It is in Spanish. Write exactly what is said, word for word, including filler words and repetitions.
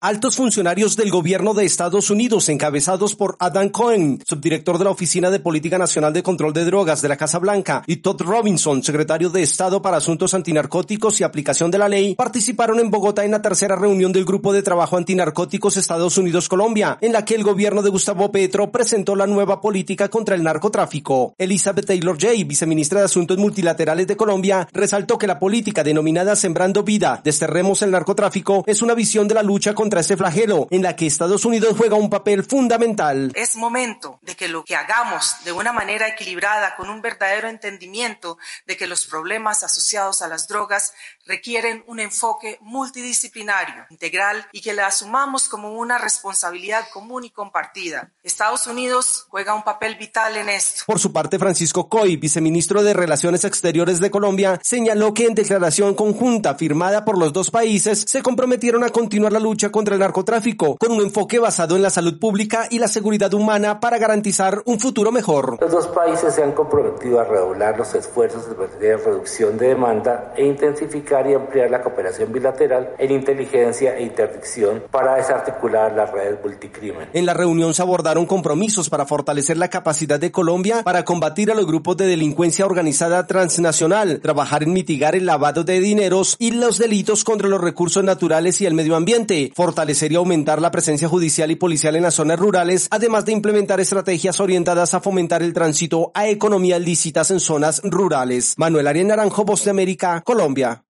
Altos funcionarios del gobierno de Estados Unidos, encabezados por Adam Cohen, subdirector de la Oficina de Política Nacional de Control de Drogas de la Casa Blanca, y Todd Robinson, secretario de Estado para Asuntos Antinarcóticos y Aplicación de la Ley, participaron en Bogotá en la tercera reunión del Grupo de Trabajo Antinarcóticos Estados Unidos-Colombia, en la que el gobierno de Gustavo Petro presentó la nueva política contra el narcotráfico. Elizabeth Taylor-Jay, viceministra de Asuntos Multilaterales de Colombia, resaltó que la política denominada Sembrando Vida, Desterremos el Narcotráfico, es una visión de la lucha contra este flagelo, en la que Estados Unidos juega un papel fundamental. Es momento de que lo que hagamos de una manera equilibrada, con un verdadero entendimiento de que los problemas asociados a las drogas requieren un enfoque multidisciplinario, integral, y que la asumamos como una responsabilidad común y compartida. Estados Unidos juega un papel vital en esto. Por su parte, Francisco Coy, viceministro de Relaciones Exteriores de Colombia, señaló que en declaración conjunta firmada por los dos países se comprometieron a continuar la lucha contra el narcotráfico con un enfoque basado en la salud pública y la seguridad humana para garantizar un futuro mejor. Los dos países se han comprometido a redoblar los esfuerzos en materia de reducción de demanda e intensificar y ampliar la cooperación bilateral en inteligencia e interdicción para desarticular las redes multicrimen. En la reunión se abordaron compromisos para fortalecer la capacidad de Colombia para combatir a los grupos de delincuencia organizada transnacional, trabajar en mitigar el lavado de dineros y los delitos contra los recursos naturales y el medio ambiente, fortalecer y aumentar la presencia judicial y policial en las zonas rurales, además de implementar estrategias orientadas a fomentar el tránsito a economías lícitas en zonas rurales. Manuel Arias Naranjo, Voz de América, Colombia.